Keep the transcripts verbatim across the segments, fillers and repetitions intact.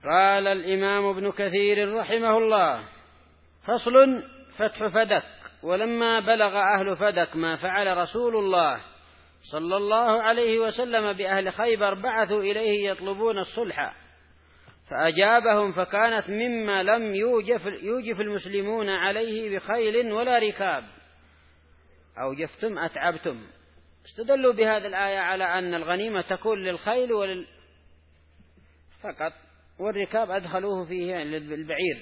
قال الإمام ابن كثير رحمه الله: فصل: فتح فدك. ولما بلغ أهل فدك ما فعل رسول الله صلى الله عليه وسلم بأهل خيبر بعثوا إليه يطلبون الصلح، فأجابهم، فكانت مما لم يوجف, يوجف المسلمون عليه بخيل ولا ركاب. أوجفتم أتعبتم. استدلوا بهذه الآية على أن الغنيمة تكون للخيل ولل... فقط، والركاب أدخلوه فيه للبعير،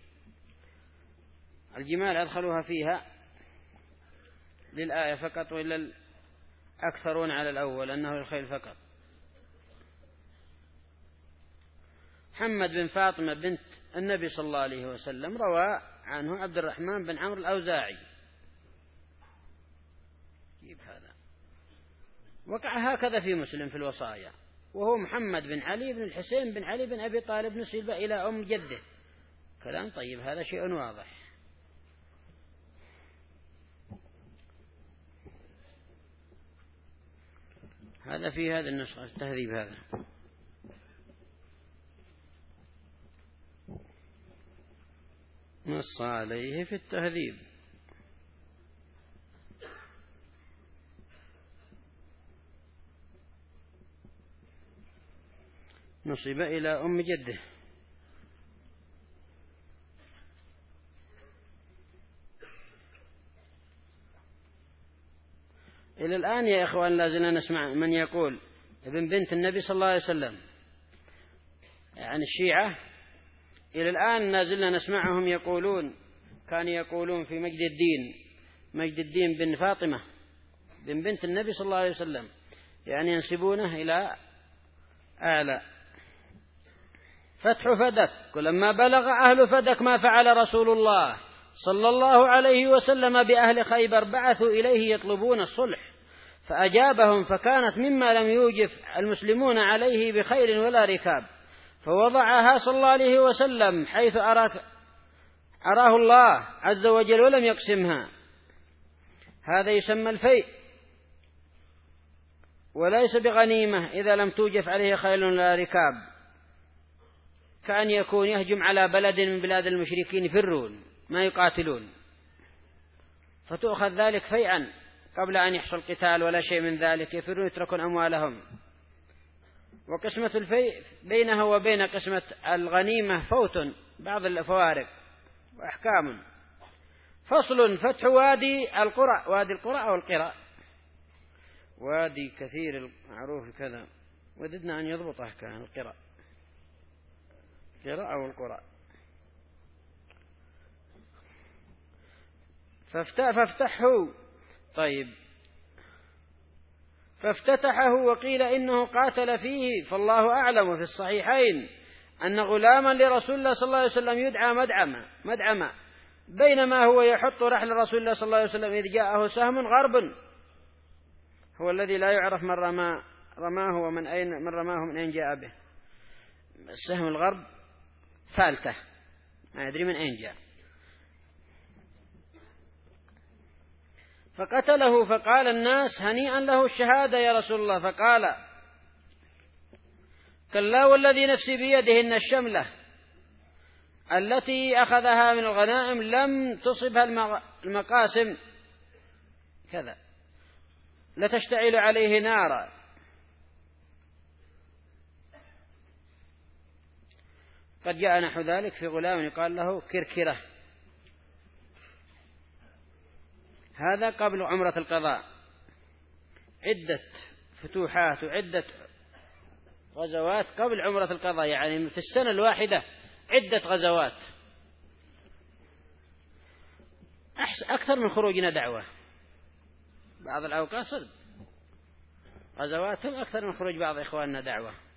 الجمال أدخلوها فيها للآية فقط، وإلا أكثرون على الأول أنه الخيل فقط. محمد بن فاطمة بنت النبي صلى الله عليه وسلم روى عنه عبد الرحمن بن عمرو الأوزاعي. جيب هذا. وقع هكذا في مسلم في الوصايا، وهو محمد بن علي بن الحسين بن علي بن أبي طالب نسب إلى أم جده. كلام طيب، هذا شيء واضح. هذا في هذا النسخة التهذيب، هذا نص عليه في التهذيب. نصب إلى أم جده. إلى الآن يا إخوان لازلنا نسمع من يقول ابن بنت النبي صلى الله عليه وسلم، يعني الشيعة إلى الآن نازلنا نسمعهم يقولون، كانوا يقولون في مجد الدين مجد الدين بن فاطمة بن بنت النبي صلى الله عليه وسلم، يعني ينسبونه إلى أعلى. فتح فدك. ولما بلغ أهل فدك ما فعل رسول الله صلى الله عليه وسلم بأهل خيبر بعثوا إليه يطلبون الصلح، فأجابهم، فكانت مما لم يوجف المسلمون عليه بخيل ولا ركاب، فوضعها صلى الله عليه وسلم حيث أراك أراه الله عز وجل ولم يقسمها. هذا يسمى الفيء، وليس بغنيمة إذا لم توجف عليه خيل ولا ركاب، كأن يكون يهجم على بلد من بلاد المشركين يفرون ما يقاتلون، فتؤخذ ذلك فيئا قبل أن يحصل قتال ولا شيء من ذلك، يفرون يتركون أموالهم. وقسمة الفيء بينها وبين قسمة الغنيمة فوت، بعض الفوارق وأحكام. فصل: فتح وادي القرى. وادي القرى أو القرى، وادي كثير المعروف كذا، وددنا أن يضبطه كان القرى القرى أو القرى. فافتحه. طيب، فافتتحه، وقيل إنه قاتل فيه، فالله أعلم. في الصحيحين أن غلاما لرسول الله صلى الله عليه وسلم يدعى مدعمة مدعمة بينما هو يحط رحل رسول الله صلى الله عليه وسلم إذ جاءه سهم غرب، هو الذي لا يعرف من رماه رماه ومن أين من رماه من أين جاء به. السهم الغرب فالته، ما يدري من أين جاء. فقتله، فقال الناس: هنيئا له الشهادة يا رسول الله. فقال: كلا والذي نفسي بيده إن الشملة التي أخذها من الغنائم لم تصبها المقاسم كذا لتشتعل عليه نارا. قد جاء نحو ذلك في غلام يقال له كركرة. هذا قبل عمرة القضاء، عدة فتوحات وعدة غزوات قبل عمرة القضاء، يعني في السنة الواحدة عدة غزوات، أكثر من خروجنا دعوة. بعض الأوقات صدق غزواتهم أكثر من خروج بعض إخواننا دعوة.